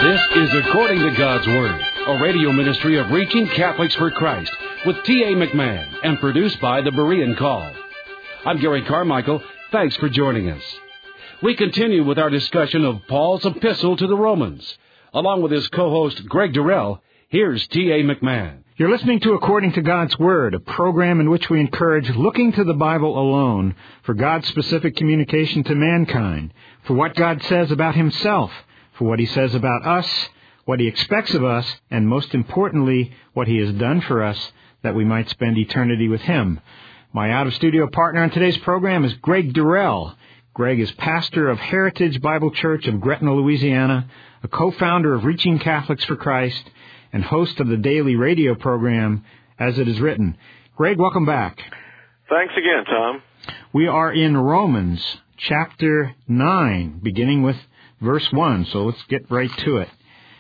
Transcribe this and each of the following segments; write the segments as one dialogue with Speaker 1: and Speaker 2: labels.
Speaker 1: This is According to God's Word, a radio ministry of Reaching Catholics for Christ with T.A. McMahon and produced by the Berean Call. I'm Gary Carmichael. Thanks for joining us. We continue with our discussion of Paul's epistle to the Romans. Along with his co-host Greg Durrell, here's T.A. McMahon.
Speaker 2: You're listening to According to God's Word, a program in which we encourage looking to the Bible alone for God's specific communication to mankind, for what God says about Himself, for what He says about us, what He expects of us, and most importantly, what He has done for us that we might spend eternity with Him. My out-of-studio partner on today's program is Greg Durrell. Greg is pastor of Heritage Bible Church of Gretna, Louisiana, a co-founder of Reaching Catholics for Christ, and host of the daily radio program, As It Is Written. Greg, welcome back.
Speaker 3: Thanks again, Tom.
Speaker 2: We are in Romans chapter 9, beginning with verse 1, so let's get right to it.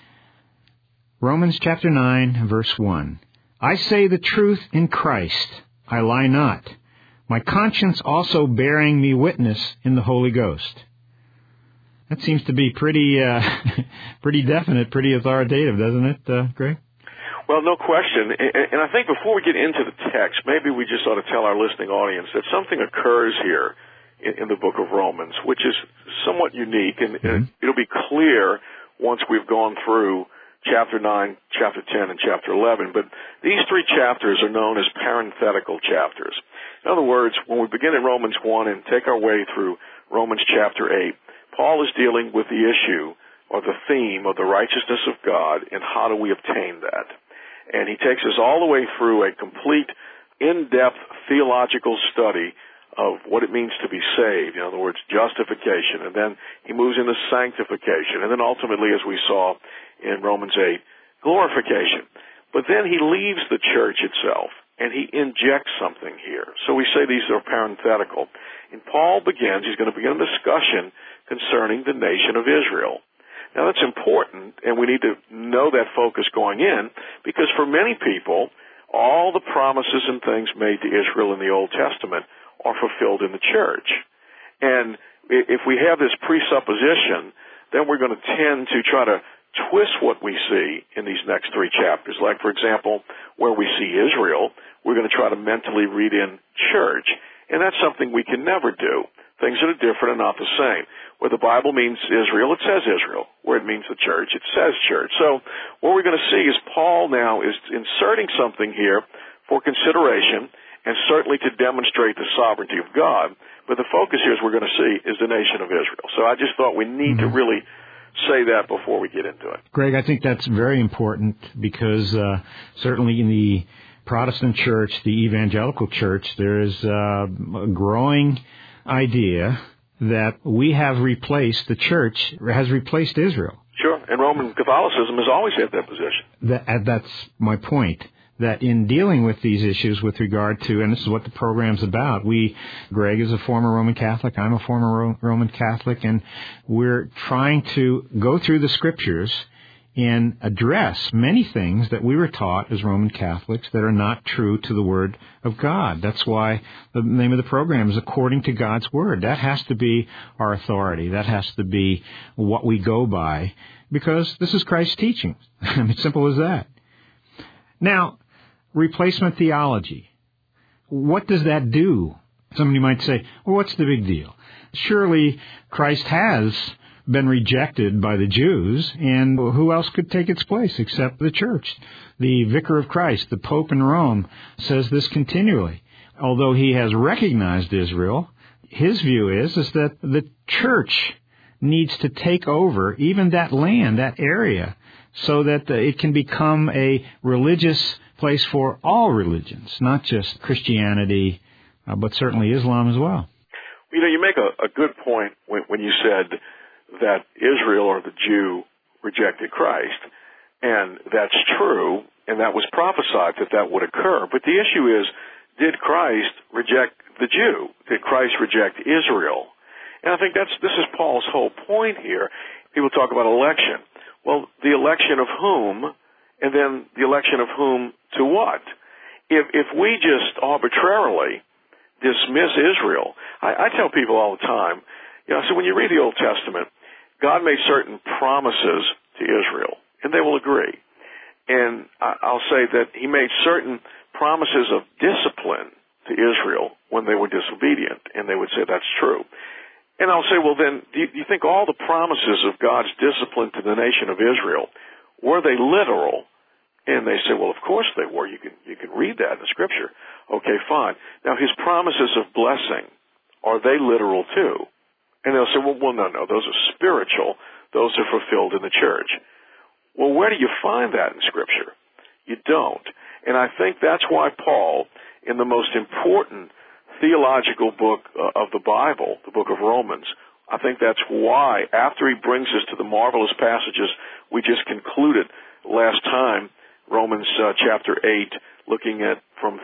Speaker 2: Romans chapter 9, verse 1. I say the truth in Christ, I lie not. My conscience also bearing me witness in the Holy Ghost. That seems to be pretty definite, pretty authoritative, doesn't it, Greg?
Speaker 3: Well, no question. And I think before we get into the text, maybe we just ought to tell our listening audience that something occurs here in the book of Romans, which is somewhat unique, and it'll be clear once we've gone through chapter 9, chapter 10, and chapter 11. But these three chapters are known as parenthetical chapters. In other words, when we begin in Romans 1 and take our way through Romans chapter 8, Paul is dealing with the issue or the theme of the righteousness of God and how do we obtain that. And he takes us all the way through a complete, in-depth theological study of what it means to be saved. In other words, justification. And then he moves into sanctification. And then ultimately, as we saw in Romans 8, glorification. But then he leaves the church itself and he injects something here. So we say these are parenthetical. And Paul begins, he's going to begin a discussion concerning the nation of Israel. Now that's important, and we need to know that focus going in, because for many people, all the promises and things made to Israel in the Old Testament are fulfilled in the church. And if we have this presupposition, then we're going to tend to try to twist what we see in these next three chapters. Like, for example, where we see Israel, we're going to try to mentally read in church. And that's something we can never do. Things that are different are not the same. Where the Bible means Israel, it says Israel. Where it means the church, it says church. So what we're going to see is Paul now is inserting something here for consideration and certainly to demonstrate the sovereignty of God. But the focus here, as we're going to see, is the nation of Israel. So I just thought we need to really say that before we get into it.
Speaker 2: Greg, I think that's very important because certainly in the Protestant church, the evangelical church, there is a growing idea that we have replaced, the church has replaced Israel.
Speaker 3: Sure, and Roman Catholicism has always had that position.
Speaker 2: That's my point, that in dealing with these issues with regard to, and this is what the program's about, Greg is a former Roman Catholic, I'm a former Roman Catholic, and we're trying to go through the Scriptures and address many things that we were taught as Roman Catholics that are not true to the Word of God. That's why the name of the program is According to God's Word. That has to be our authority. That has to be what we go by, because this is Christ's teaching. It's simple as that. Now, replacement theology. What does that do? Somebody might say, well, what's the big deal? Surely Christ has been rejected by the Jews, and who else could take its place except the church? The Vicar of Christ, the Pope in Rome, says this continually. Although he has recognized Israel, his view is that the church needs to take over even that land, that area, so that it can become a religious place for all religions, not just Christianity, but certainly Islam as well.
Speaker 3: You know, you make a good point when you said that Israel or the Jew rejected Christ, and that's true, and that was prophesied that would occur. But the issue is, did Christ reject the Jew? Did Christ reject Israel? And I think this is Paul's whole point here. People talk about election. Well, the election of whom, and then the election of whom to what? If we just arbitrarily dismiss Israel, I tell people all the time, so when you read the Old Testament, God made certain promises to Israel, and they will agree. And I'll say that he made certain promises of discipline to Israel when they were disobedient, and they would say that's true. And I'll say, well then, do you think all the promises of God's discipline to the nation of Israel, were they literal? And they say, well, of course they were. You can read that in the Scripture. Okay, fine. Now, his promises of blessing, are they literal too? And they'll say, well, no, those are spiritual. Those are fulfilled in the church. Well, where do you find that in Scripture? You don't. And I think that's why Paul, in the most important theological book of the Bible, the book of Romans, I think that's why, after he brings us to the marvelous passages we just concluded last time, Romans chapter 8, looking at from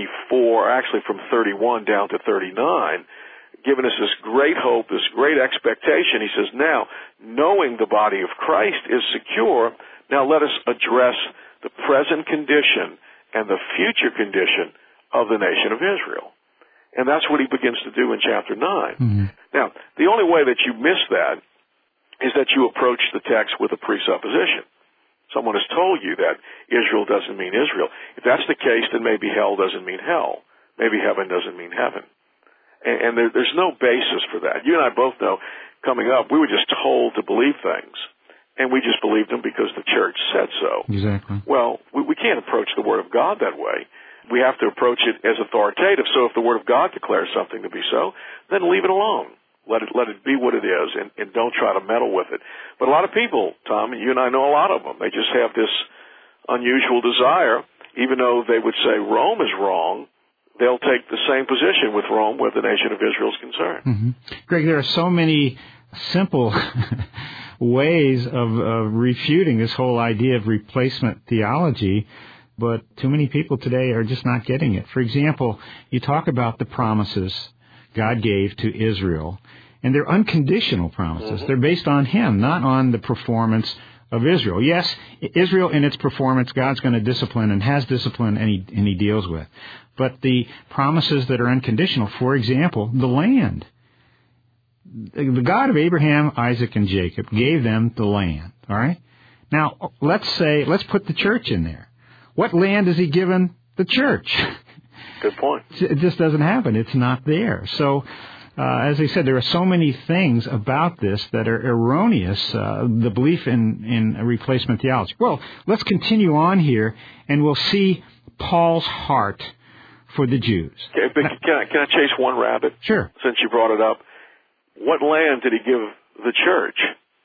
Speaker 3: 31 down to 39, giving us this great hope, this great expectation. He says, now, knowing the body of Christ is secure, now let us address the present condition and the future condition of the nation of Israel. And that's what he begins to do in chapter 9. Mm-hmm. Now, the only way that you miss that is that you approach the text with a presupposition. Someone has told you that Israel doesn't mean Israel. If that's the case, then maybe hell doesn't mean hell. Maybe heaven doesn't mean heaven. And there's no basis for that. You and I both know, coming up, we were just told to believe things. And we just believed them because the church said so.
Speaker 2: Exactly.
Speaker 3: Well, we can't approach the Word of God that way. We have to approach it as authoritative. So if the Word of God declares something to be so, then leave it alone. Let it be what it is, and don't try to meddle with it. But a lot of people, Tom, and you and I know a lot of them, they just have this unusual desire, even though they would say Rome is wrong, they'll take the same position with Rome where the nation of Israel is concerned.
Speaker 2: Mm-hmm. Greg, there are so many simple ways of refuting this whole idea of replacement theology, but too many people today are just not getting it. For example, you talk about the promises God gave to Israel, and they're unconditional promises. Mm-hmm. They're based on Him, not on the performance of Israel. Yes, Israel in its performance, God's going to discipline and has discipline, and He deals with. But the promises that are unconditional, for example, the land. The God of Abraham, Isaac, and Jacob gave them the land, all right? Now, let's put the church in there. What land has He given the church?
Speaker 3: Good point.
Speaker 2: It just doesn't happen. It's not there. So, as I said, there are so many things about this that are erroneous, the belief in a replacement theology. Well, let's continue on here, and we'll see Paul's heart for the Jews.
Speaker 3: Okay, but can I chase one rabbit?
Speaker 2: Sure.
Speaker 3: Since you brought it up. What land did He give the church?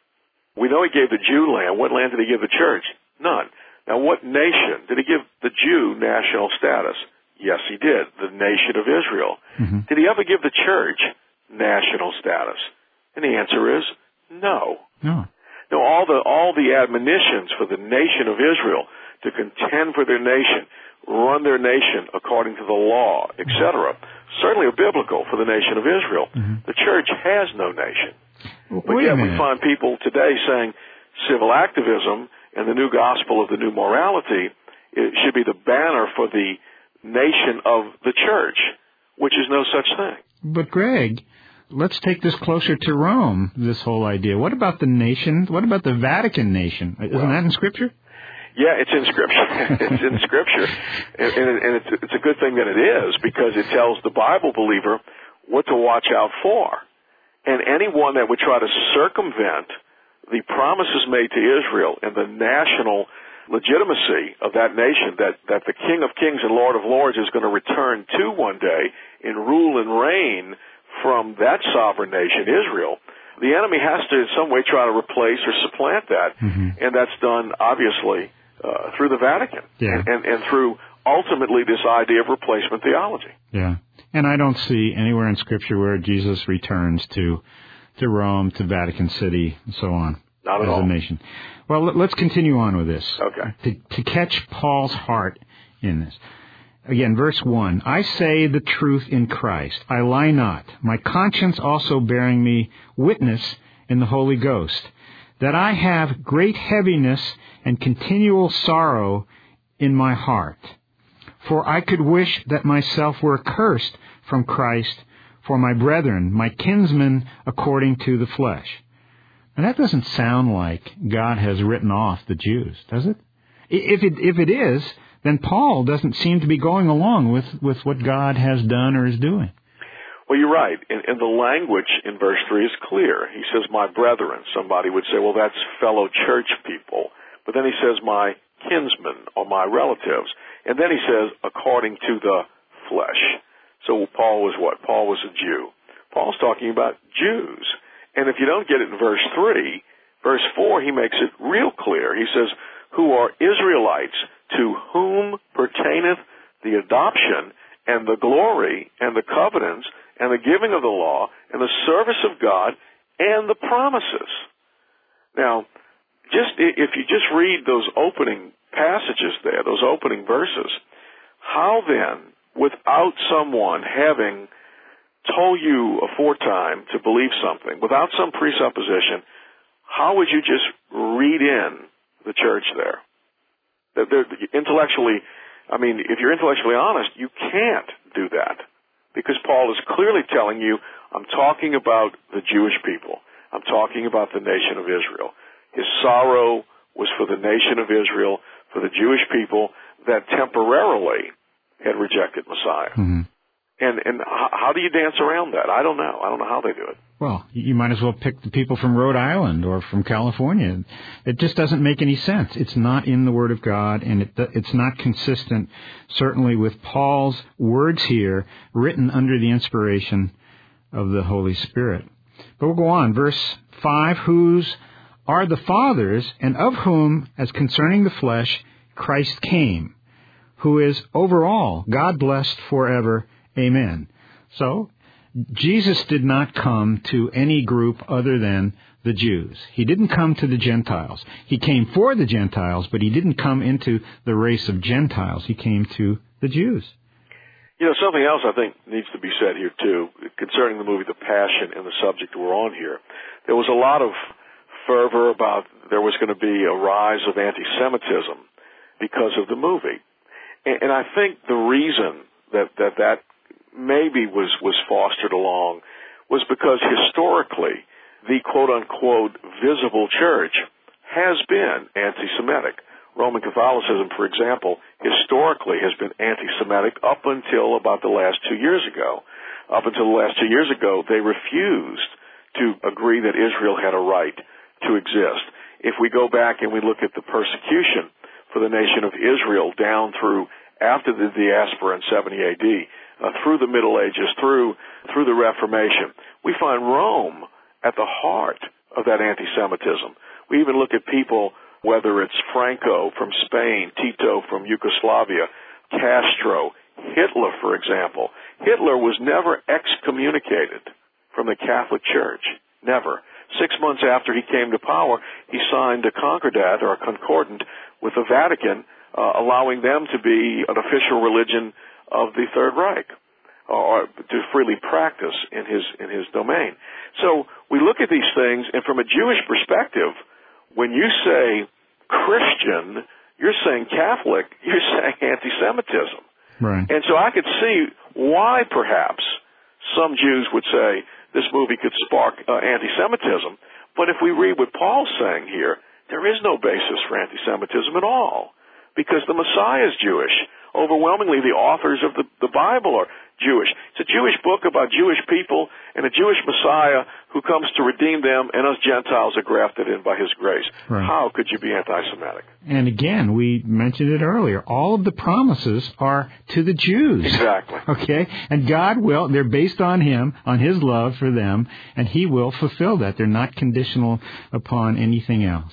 Speaker 3: We know He gave the Jew land. What land did He give the church? None. Now, what nation did He give the Jew national status? Yes, He did. The nation of Israel. Mm-hmm. Did He ever give the church national status? And the answer is no.
Speaker 2: No.
Speaker 3: No, all the admonitions for the nation of Israel to contend for their nation, run their nation according to the law, etc., certainly are biblical for the nation of Israel. Mm-hmm. The church has no nation. But yet we find people today saying civil activism and the new gospel of the new morality should be the banner for the nation of the church, which is no such thing.
Speaker 2: But Greg, let's take this closer to Rome, this whole idea. What about the nation? What about the Vatican nation? Isn't that in Scripture?
Speaker 3: Yeah, it's in Scripture. It's in Scripture. And it's a good thing that it is, because it tells the Bible believer what to watch out for. And anyone that would try to circumvent the promises made to Israel and the national legitimacy of that nation, that the King of Kings and Lord of Lords is going to return to one day and rule and reign from that sovereign nation, Israel, the enemy has to in some way try to replace or supplant that. Mm-hmm. And that's done, obviously, through the Vatican, and through ultimately this idea of replacement theology.
Speaker 2: Yeah, and I don't see anywhere in Scripture where Jesus returns to Rome, to Vatican City, and so on.
Speaker 3: Not at all.
Speaker 2: As a nation. Well, let's continue on with this.
Speaker 3: Okay.
Speaker 2: To catch Paul's heart in this. Again, verse 1, I say the truth in Christ. I lie not. My conscience also bearing me witness in the Holy Ghost, that I have great heaviness and continual sorrow in my heart. For I could wish that myself were accursed from Christ for my brethren, my kinsmen according to the flesh. And that doesn't sound like God has written off the Jews, does it? If it is, then Paul doesn't seem to be going along with what God has done or is doing.
Speaker 3: Well, you're right. And the language in verse 3 is clear. He says, my brethren. Somebody would say, well, that's fellow church people. But then he says, my kinsmen or my relatives. And then he says, according to the flesh. So Paul was what? Paul was a Jew. Paul's talking about Jews. And if you don't get it in verse 3, verse 4, he makes it real clear. He says, who are Israelites, to whom pertaineth the adoption and the glory and the covenants and the giving of the law and the service of God and the promises. Now, if you just read those opening passages there, those opening verses, how then, without someone having told you aforetime to believe something, without some presupposition, how would you just read in the church there? Intellectually, if you're intellectually honest, you can't do that. Because Paul is clearly telling you, I'm talking about the Jewish people. I'm talking about the nation of Israel. His sorrow was for the nation of Israel, for the Jewish people that temporarily had rejected Messiah.
Speaker 2: Mm-hmm.
Speaker 3: And how do you dance around that? I don't know. I don't know how they do it.
Speaker 2: Well, you might as well pick the people from Rhode Island or from California. It just doesn't make any sense. It's not in the Word of God, and it's not consistent, certainly with Paul's words here, written under the inspiration of the Holy Spirit. But we'll go on. Verse 5, whose are the fathers, and of whom, as concerning the flesh, Christ came, who is over all, God blessed forever. Amen. So, Jesus did not come to any group other than the Jews. He didn't come to the Gentiles. He came for the Gentiles, but he didn't come into the race of Gentiles. He came to the Jews.
Speaker 3: You know, something else I think needs to be said here, too, concerning the movie The Passion and the subject we're on here. There was a lot of fervor about there was going to be a rise of anti-Semitism because of the movie. And I think the reason that maybe was fostered along was because historically the quote-unquote visible church has been anti-Semitic. Roman Catholicism, for example, historically has been anti-Semitic up until about the last 2 years ago. Up until the last 2 years ago, they refused to agree that Israel had a right to exist. If we go back and we look at the persecution for the nation of Israel down through after the diaspora in 70 AD, through the Middle Ages, through the Reformation, we find Rome at the heart of that anti-Semitism. We even look at people, whether it's Franco from Spain, Tito from Yugoslavia, Castro, Hitler, for example. Hitler was never excommunicated from the Catholic Church. Never. 6 months after he came to power, he signed a concordat or a concordant with the Vatican, allowing them to be an official religion of the Third Reich, or to freely practice in his domain. So we look at these things, and from a Jewish perspective, when you say Christian, you're saying Catholic, you're saying anti-Semitism.
Speaker 2: Right.
Speaker 3: And so I could see why perhaps some Jews would say this movie could spark anti-Semitism. But if we read what Paul's saying here, there is no basis for anti-Semitism at all, because the Messiah is Jewish. Overwhelmingly, the authors of the Bible are Jewish. It's a Jewish book about Jewish people and a Jewish Messiah who comes to redeem them, and us Gentiles are grafted in by His grace.
Speaker 2: Right.
Speaker 3: How could you be anti-Semitic?
Speaker 2: And again, we mentioned it earlier, all of the promises are to the Jews.
Speaker 3: Exactly.
Speaker 2: Okay? And God will, they're based on Him, on His love for them, and He will fulfill that. They're not conditional upon anything else.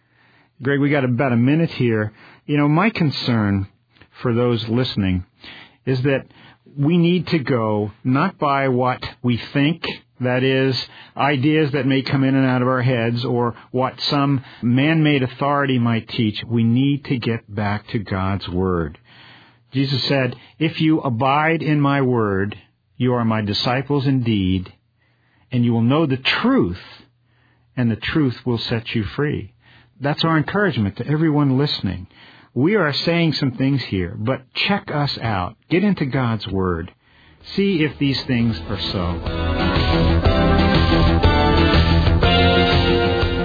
Speaker 2: Greg, we got about a minute here. You know, my concern for those listening is that we need to go not by what we think, that is, ideas that may come in and out of our heads, or what some man-made authority might teach. We need to get back to God's Word. Jesus said, if you abide in my Word, you are my disciples indeed, and you will know the truth, and the truth will set you free. That's our encouragement to everyone listening. We are saying some things here, but check us out. Get into God's Word. See if these things are so.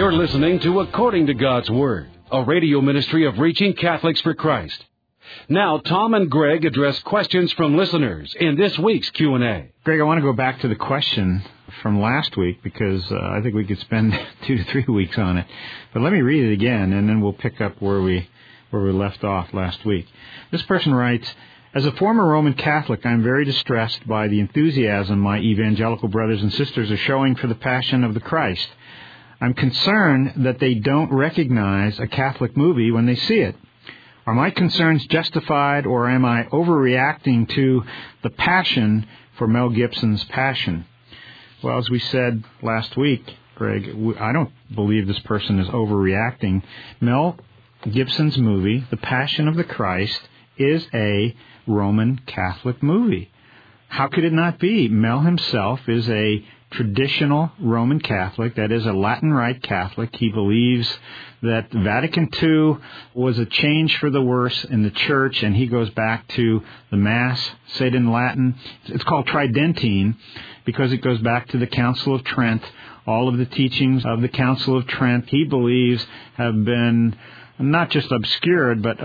Speaker 1: You're listening to According to God's Word, a radio ministry of Reaching Catholics for Christ. Now, Tom and Greg address questions from listeners in this week's Q&A.
Speaker 2: Greg, I want to go back to the question from last week because I think we could spend 2 to 3 weeks on it. But let me read it again, and then we'll pick up where we left off last week. This person writes, as a former Roman Catholic, I'm very distressed by the enthusiasm my evangelical brothers and sisters are showing for the Passion of the Christ. I'm concerned that they don't recognize a Catholic movie when they see it. Are my concerns justified, or am I overreacting to the passion for Mel Gibson's Passion? Well, as we said last week, Greg, I don't believe this person is overreacting. Mel Gibson's movie, The Passion of the Christ, is a Roman Catholic movie. How could it not be? Mel himself is a traditional Roman Catholic, that is a Latin Rite Catholic. He believes that Vatican II was a change for the worse in the Church, and he goes back to the Mass, said in Latin. It's called Tridentine because it goes back to the Council of Trent. All of the teachings of the Council of Trent, he believes, have been not just obscured, but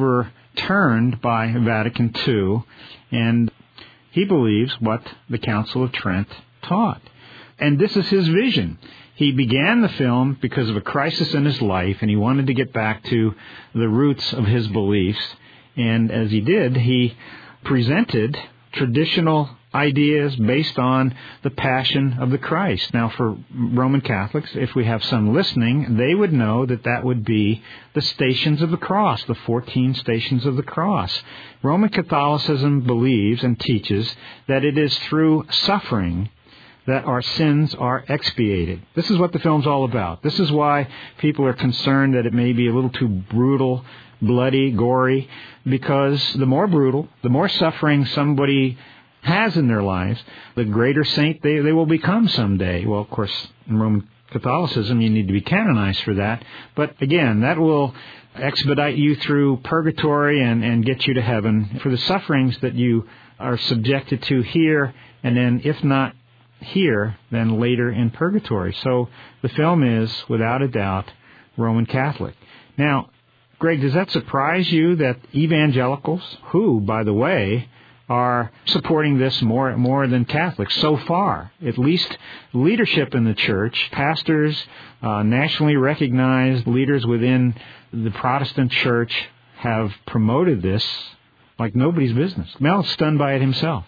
Speaker 2: overturned by Vatican II, and he believes what the Council of Trent taught. And this is his vision. He began the film because of a crisis in his life, and he wanted to get back to the roots of his beliefs. And as he did, he presented traditional ideas based on the Passion of the Christ. Now, for Roman Catholics, if we have some listening, they would know that that would be the Stations of the Cross, the 14 Stations of the Cross. Roman Catholicism believes and teaches that it is through suffering that our sins are expiated. This is what the film's all about. This is why people are concerned that it may be a little too brutal, bloody, gory, because the more brutal, the more suffering somebody has in their lives, the greater saint they will become someday. Well, of course, in Roman Catholicism, you need to be canonized for that. But again, that will expedite you through purgatory and get you to heaven for the sufferings that you are subjected to here, and then, if not here, then later in purgatory. So the film is, without a doubt, Roman Catholic. Now, Greg, does that surprise you that evangelicals, who, by the way, are supporting this more than Catholics so far, at least leadership in the Church, pastors, nationally recognized leaders within the Protestant Church have promoted this like nobody's business. Mel's stunned by it himself.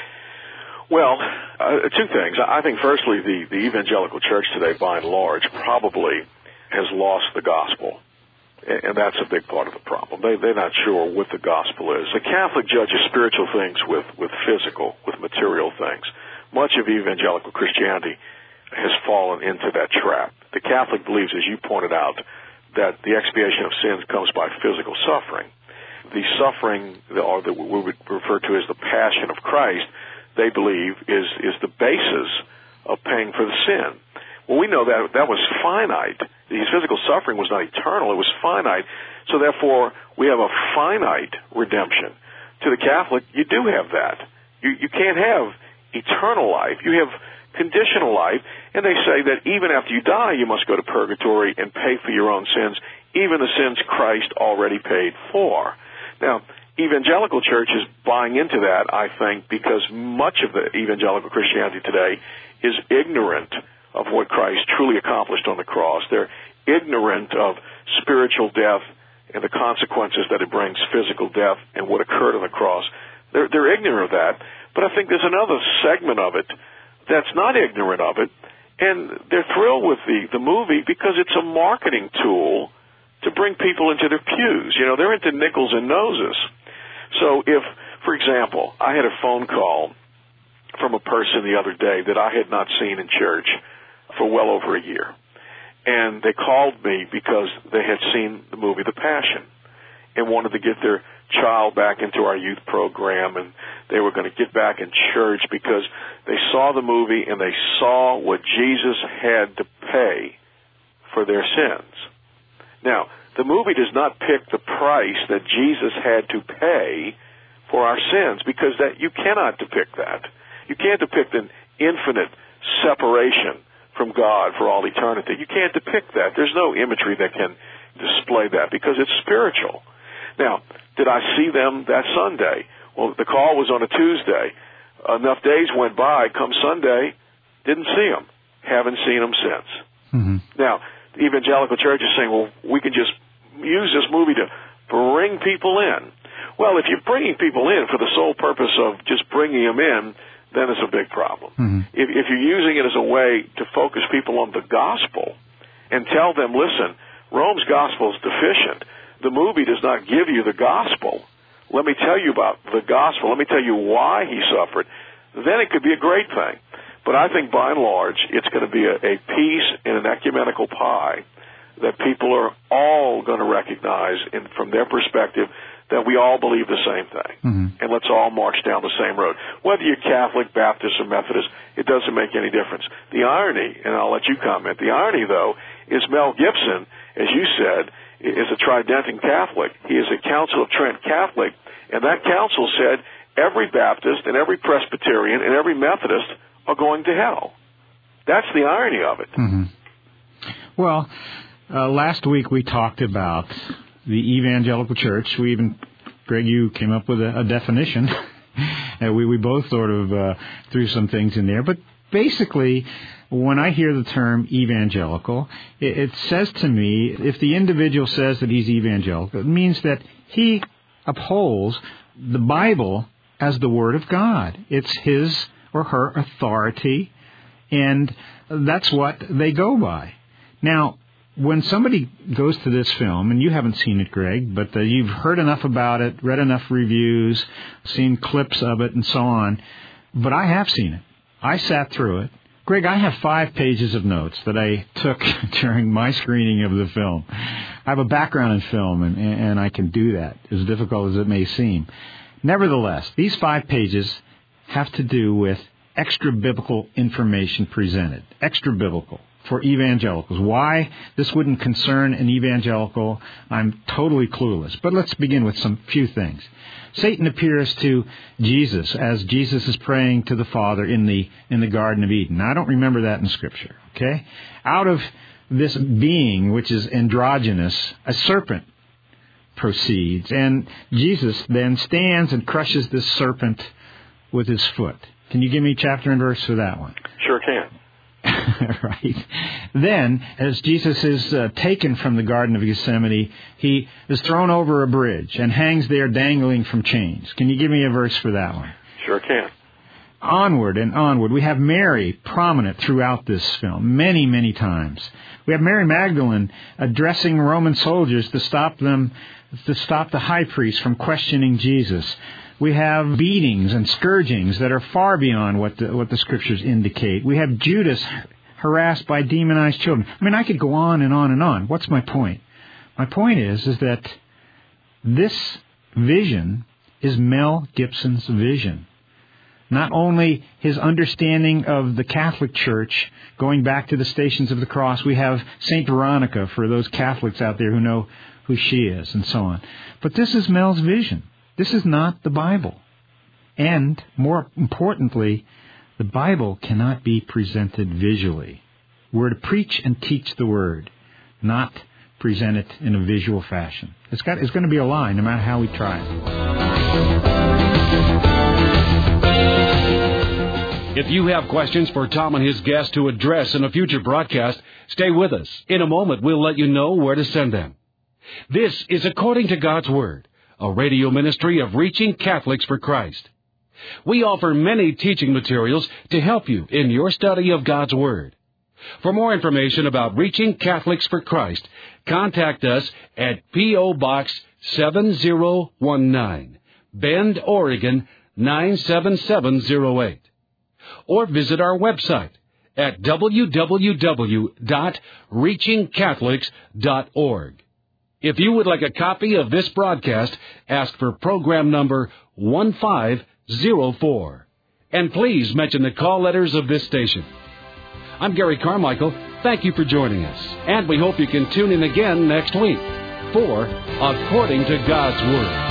Speaker 3: Well, 2 things. I think, firstly, the evangelical church today, by and large, probably has lost the gospel. And that's a big part of the problem. They're not sure what the gospel is. The Catholic judges spiritual things with physical, with material things. Much of evangelical Christianity has fallen into that trap. The Catholic believes, as you pointed out, that the expiation of sins comes by physical suffering. The suffering, or that we would refer to as the Passion of Christ, they believe is the basis of paying for the sin. Well, we know that was finite. The physical suffering was not eternal. It was finite. So therefore, we have a finite redemption. To the Catholic, you do have that. You can't have eternal life. You have conditional life. And they say that even after you die, you must go to purgatory and pay for your own sins, even the sins Christ already paid for. Now, evangelical church is buying into that, I think, because much of the evangelical Christianity today is ignorant of what Christ truly accomplished on the cross. They're ignorant of spiritual death and the consequences that it brings, physical death, and what occurred on the cross. They're ignorant of that. But I think there's another segment of it that's not ignorant of it, and they're thrilled with the movie because it's a marketing tool to bring people into their pews. You know, they're into nickels and noses. So if, for example, I had a phone call from a person the other day that I had not seen in church for well over a year, and they called me because they had seen the movie The Passion and wanted to get their child back into our youth program, and they were going to get back in church because they saw the movie and they saw what Jesus had to pay for their sins. Now, the movie does not pick the price that Jesus had to pay for our sins, because that you cannot depict that. You can't depict an infinite separation from God for all eternity. You can't depict that. There's no imagery that can display that because it's spiritual. Now, did I see them that Sunday? Well, the call was on a Tuesday. Enough days went by. Come Sunday, didn't see them. Haven't seen them since.
Speaker 2: Mm-hmm.
Speaker 3: Now, the evangelical church is saying, well, we can just use this movie to bring people in. Well, if you're bringing people in for the sole purpose of just bringing them in, then it's a big problem.
Speaker 2: Mm-hmm.
Speaker 3: If you're using it as a way to focus people on the gospel and tell them, listen, Rome's gospel is deficient. The movie does not give you the gospel. Let me tell you about the gospel. Let me tell you why he suffered. Then it could be a great thing. But I think by and large, it's going to be a piece in an ecumenical pie that people are all going to recognize from their perspective that we all believe the same thing.
Speaker 2: Mm-hmm.
Speaker 3: And let's all march down the same road. Whether you're Catholic, Baptist, or Methodist, it doesn't make any difference. The irony, and I'll let you comment, the irony, though, is Mel Gibson, as you said, is a Tridentan Catholic. He is a Council of Trent Catholic, and that council said every Baptist and every Presbyterian and every Methodist are going to hell. That's the irony of it.
Speaker 2: Mm-hmm. Well, last week we talked about the evangelical church. Greg, you came up with a definition. We both sort of threw some things in there. But basically, when I hear the term evangelical, it says to me, if the individual says that he's evangelical, it means that he upholds the Bible as the Word of God. It's his or her authority, and that's what they go by. Now, when somebody goes to this film, and you haven't seen it, Greg, but you've heard enough about it, read enough reviews, seen clips of it, and so on, but I have seen it. I sat through it. Greg, I have 5 pages of notes that I took during my screening of the film. I have a background in film, and I can do that, as difficult as it may seem. Nevertheless, these 5 pages have to do with extra-biblical information presented. Extra-biblical for evangelicals. Why this wouldn't concern an evangelical, I'm totally clueless. But let's begin with some few things. Satan appears to Jesus as Jesus is praying to the Father in the Garden of Eden. Now, I don't remember that in Scripture, okay? Out of this being, which is androgynous, a serpent proceeds, and Jesus then stands and crushes this serpent with his foot. Can you give me chapter and verse for that one?
Speaker 3: Sure can.
Speaker 2: Right. Then, as Jesus is taken from the Garden of Gethsemane, he is thrown over a bridge and hangs there dangling from chains. Can you give me a verse for that one?
Speaker 3: Sure can.
Speaker 2: Onward and onward. We have Mary prominent throughout this film, many, many times. We have Mary Magdalene addressing Roman soldiers to stop the high priest from questioning Jesus. We have beatings and scourgings that are far beyond what the Scriptures indicate. We have Judas harassed by demonized children. I mean, I could go on and on and on. What's my point? My point is that this vision is Mel Gibson's vision. Not only his understanding of the Catholic Church, going back to the Stations of the Cross, we have St. Veronica for those Catholics out there who know who she is, and so on. But this is Mel's vision. This is not the Bible. And, more importantly, the Bible cannot be presented visually. We're to preach and teach the Word, not present it in a visual fashion. It's going to be a lie, no matter how we try it.
Speaker 1: If you have questions for Tom and his guests to address in a future broadcast, stay with us. In a moment, we'll let you know where to send them. This is According to God's Word, a radio ministry of Reaching Catholics for Christ. We offer many teaching materials to help you in your study of God's Word. For more information about Reaching Catholics for Christ, contact us at P.O. Box 7019, Bend, Oregon 97708. Or visit our website at www.reachingcatholics.org. If you would like a copy of this broadcast, ask for program number 1504. And please mention the call letters of this station. I'm Gary Carmichael. Thank you for joining us. And we hope you can tune in again next week for According to God's Word.